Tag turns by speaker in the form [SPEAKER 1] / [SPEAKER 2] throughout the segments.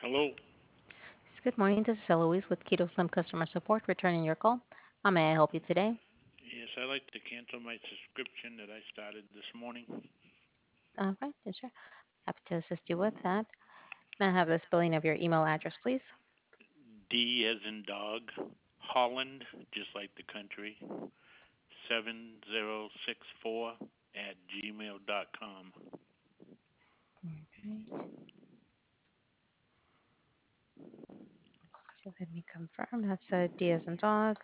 [SPEAKER 1] Hello.
[SPEAKER 2] Good morning. This is Eloise with Keto Slim Customer Support, returning your call. How may I help you today?
[SPEAKER 1] Yes, I'd like to cancel my subscription that I started this morning.
[SPEAKER 2] All right, yes, sure. Happy to assist you with that. May I have the spelling of your email address, please?
[SPEAKER 1] D as in dog, Holland, just like the country, 7064 at gmail.com.
[SPEAKER 2] Okay, so let me confirm. That's D as in dog,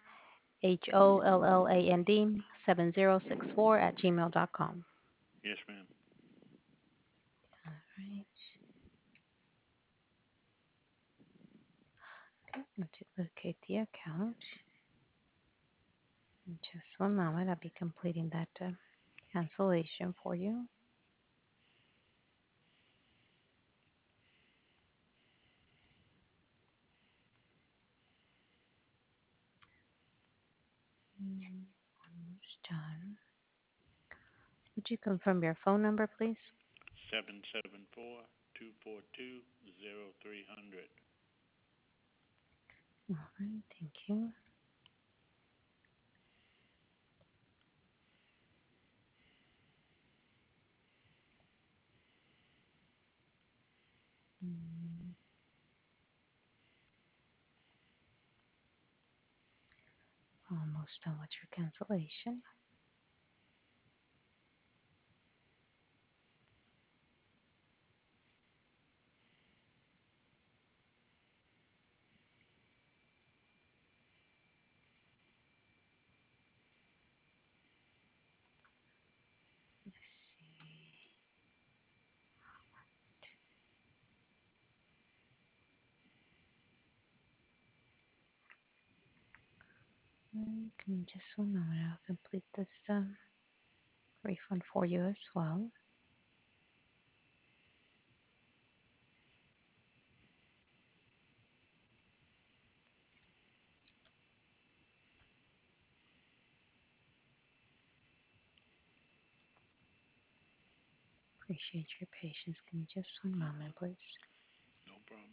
[SPEAKER 2] HOLLAND 7064 at gmail.com.
[SPEAKER 1] Yes, ma'am.
[SPEAKER 2] All right, okay, let me locate the account. In just one moment, I'll be completing that cancellation for you. Almost done. Would you confirm your phone number, please?
[SPEAKER 1] 774-242-0300.
[SPEAKER 2] All right, thank you. Mm, Almost done with your cancellation. Let's see. Give me just one moment. I'll complete this refund for you as well. Appreciate your patience. Give me just one moment, please.
[SPEAKER 1] No problem.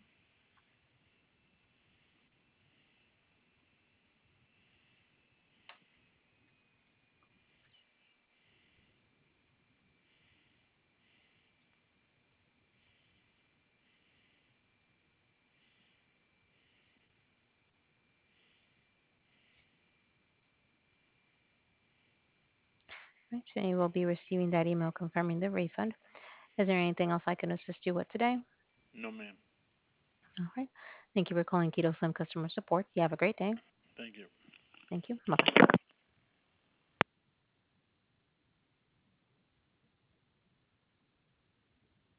[SPEAKER 2] Right, so you will be receiving that email confirming the refund. Is there anything else I can assist you with today?
[SPEAKER 1] No, ma'am.
[SPEAKER 2] All right. Thank you for calling Keto Slim Customer Support. You have a great day.
[SPEAKER 1] Thank you.
[SPEAKER 2] Thank you. Bye bye.